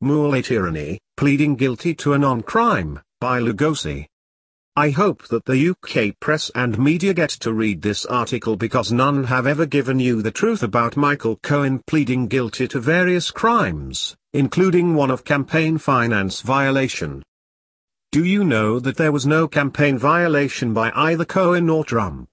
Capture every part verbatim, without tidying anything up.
Muley Tyranny, Pleading Guilty to a Non-Crime, by Lugosi. I hope that the U K press and media get to read this article because none have ever given you the truth about Michael Cohen pleading guilty to various crimes, including one of campaign finance violation. Do you know that there was no campaign violation by either Cohen or Trump?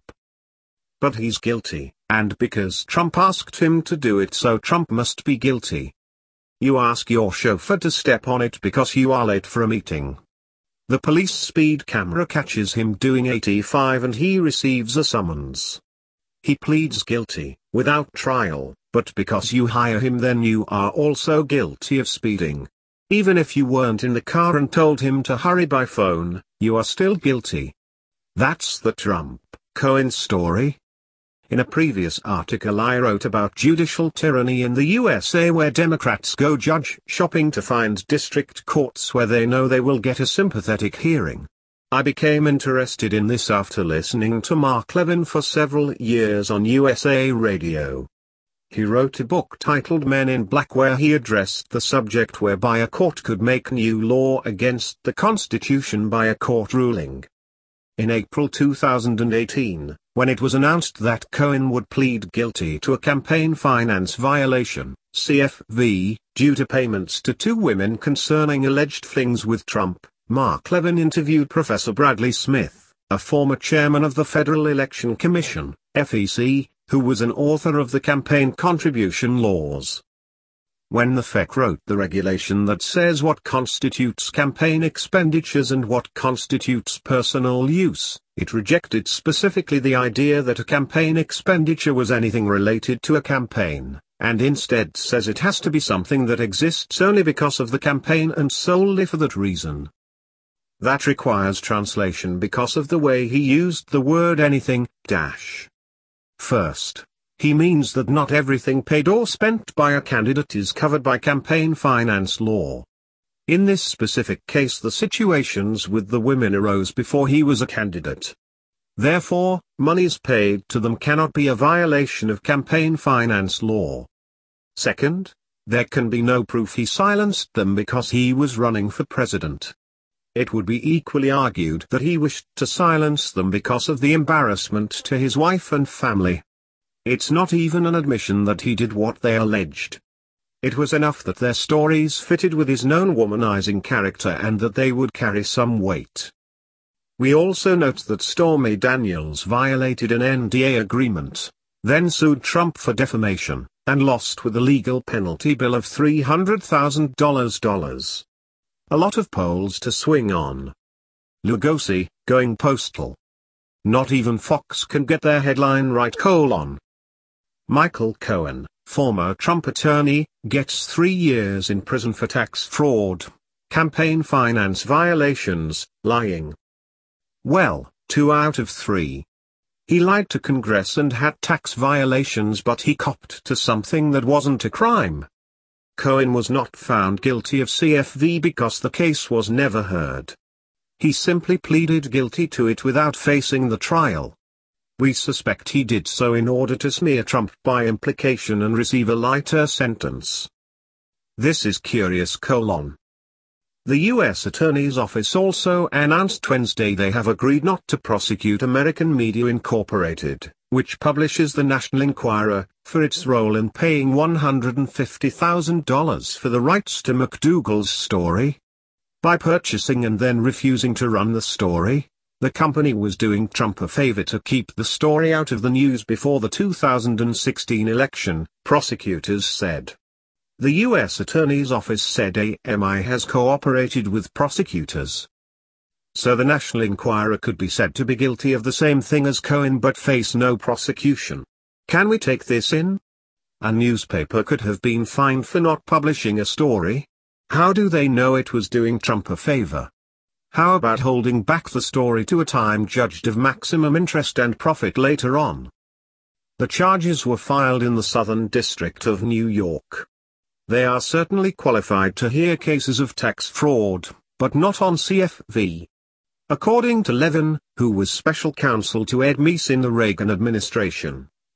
But he's guilty, and because Trump asked him to do it, so Trump must be guilty. You ask your chauffeur to step on it because you are late for a meeting. The police speed camera catches him doing eighty-five and he receives a summons. He pleads guilty, without trial, but because you hire him then you are also guilty of speeding. Even if you weren't in the car and told him to hurry by phone, you are still guilty. That's the Trump-Cohen story. In a previous article I wrote about judicial tyranny in the U S A, where Democrats go judge shopping to find district courts where they know they will get a sympathetic hearing. I became interested in this after listening to Mark Levin for several years on U S A Radio. He wrote a book titled Men in Black where he addressed the subject whereby a court could make new law against the Constitution by a court ruling. In April two thousand eighteen, when it was announced that Cohen would plead guilty to a campaign finance violation, C F V, due to payments to two women concerning alleged flings with Trump, Mark Levin interviewed Professor Bradley Smith, a former chairman of the Federal Election Commission, F E C, who was an author of the campaign contribution laws. When the F E C wrote the regulation that says what constitutes campaign expenditures and what constitutes personal use, it rejected specifically the idea that a campaign expenditure was anything related to a campaign, and instead says it has to be something that exists only because of the campaign and solely for that reason. That requires translation because of the way he used the word anything, dash. First, he means that not everything paid or spent by a candidate is covered by campaign finance law. In this specific case, the situations with the women arose before he was a candidate. Therefore, monies paid to them cannot be a violation of campaign finance law. Second, there can be no proof he silenced them because he was running for president. It would be equally argued that he wished to silence them because of the embarrassment to his wife and family. It's not even an admission that he did what they alleged. It was enough that their stories fitted with his known womanizing character and that they would carry some weight. We also note that Stormy Daniels violated an N D A agreement, then sued Trump for defamation, and lost with a legal penalty bill of three hundred thousand dollars. A lot of polls to swing on. Lugosi, going postal. Not even Fox can get their headline right: colon. Michael Cohen, former Trump attorney, gets three years in prison for tax fraud, campaign finance violations, lying. Well, two out of three. He lied to Congress and had tax violations, but he copped to something that wasn't a crime. Cohen was not found guilty of C F V because the case was never heard. He simply pleaded guilty to it without facing the trial. We suspect he did so in order to smear Trump by implication and receive a lighter sentence. This is curious: colon. The U S Attorney's Office also announced Wednesday they have agreed not to prosecute American Media Incorporated, which publishes the National Enquirer, for its role in paying one hundred fifty thousand dollars for the rights to McDougal's story. By purchasing and then refusing to run the story, the company was doing Trump a favor to keep the story out of the news before the two thousand sixteen election, prosecutors said. The U S Attorney's Office said A M I has cooperated with prosecutors. So the National Enquirer could be said to be guilty of the same thing as Cohen but face no prosecution. Can we take this in? A newspaper could have been fined for not publishing a story. How do they know it was doing Trump a favor? How about holding back the story to a time judged of maximum interest and profit later on? The charges were filed in the Southern District of New York. They are certainly qualified to hear cases of tax fraud, but not on C F V. According to Levin, who was special counsel to Ed Meese in the Reagan administration,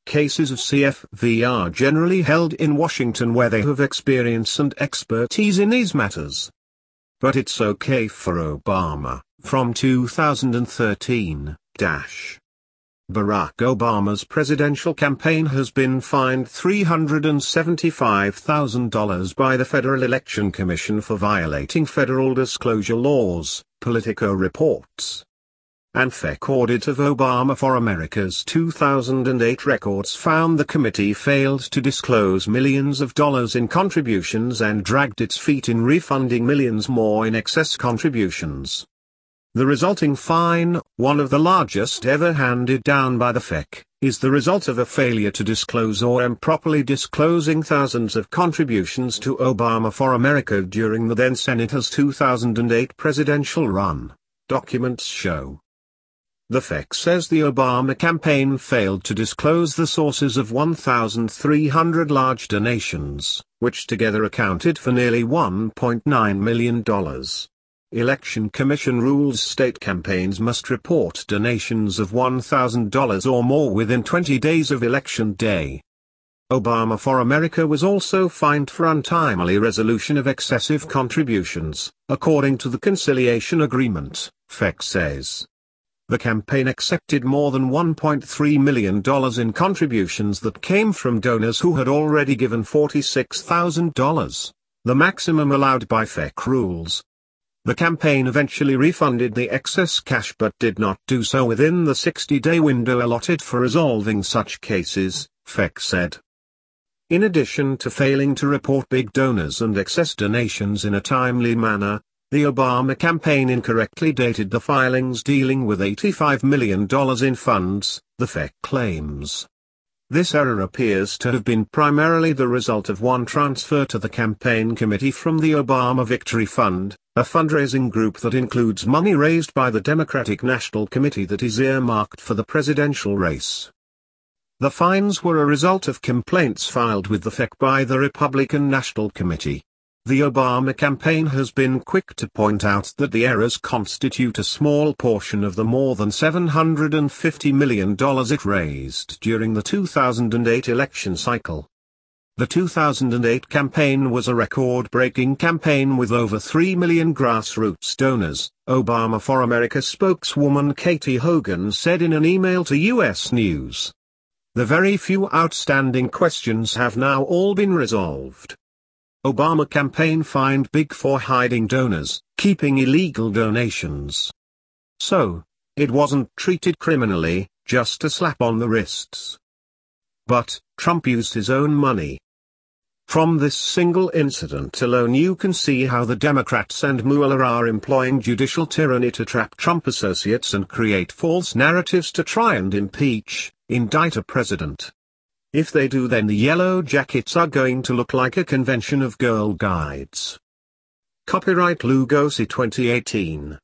Cases of C F V are generally held in Washington where they have experience and expertise in these matters. But it's okay for Obama. From two thousand thirteen, Dash. Barack Obama's presidential campaign has been fined three hundred seventy-five thousand dollars by the Federal Election Commission for violating federal disclosure laws, Politico reports. An F E C audit of Obama for America's two thousand eight records found the committee failed to disclose millions of dollars in contributions and dragged its feet in refunding millions more in excess contributions. The resulting fine, one of the largest ever handed down by the F E C, is the result of a failure to disclose or improperly disclosing thousands of contributions to Obama for America during the then Senator's two thousand eight presidential run, documents show. The F E C says the Obama campaign failed to disclose the sources of one thousand three hundred large donations, which together accounted for nearly one point nine million dollars. Election Commission rules state campaigns must report donations of one thousand dollars or more within twenty days of Election Day. Obama for America was also fined for untimely resolution of excessive contributions, according to the conciliation agreement, F E C says. The campaign accepted more than one point three million dollars in contributions that came from donors who had already given forty-six thousand dollars, the maximum allowed by F E C rules. The campaign eventually refunded the excess cash but did not do so within the sixty-day window allotted for resolving such cases, F E C said. In addition to failing to report big donors and excess donations in a timely manner, the Obama campaign incorrectly dated the filings dealing with eighty-five million dollars in funds, the F E C claims. This error appears to have been primarily the result of one transfer to the campaign committee from the Obama Victory Fund, a fundraising group that includes money raised by the Democratic National Committee that is earmarked for the presidential race. The fines were a result of complaints filed with the F E C by the Republican National Committee. The Obama campaign has been quick to point out that the errors constitute a small portion of the more than seven hundred fifty million dollars it raised during the two thousand eight election cycle. The two thousand eight campaign was a record-breaking campaign with over three million grassroots donors, Obama for America spokeswoman Katie Hogan said in an email to U S News. The very few outstanding questions have now all been resolved. Obama campaign fined big for hiding donors, keeping illegal donations. So, it wasn't treated criminally, just a slap on the wrists. But, Trump used his own money. From this single incident alone you can see how the Democrats and Mueller are employing judicial tyranny to trap Trump associates and create false narratives to try and impeach, indict a president. If they do, then the Yellow Jackets are going to look like a convention of Girl Guides. Copyright Lugosi twenty eighteen.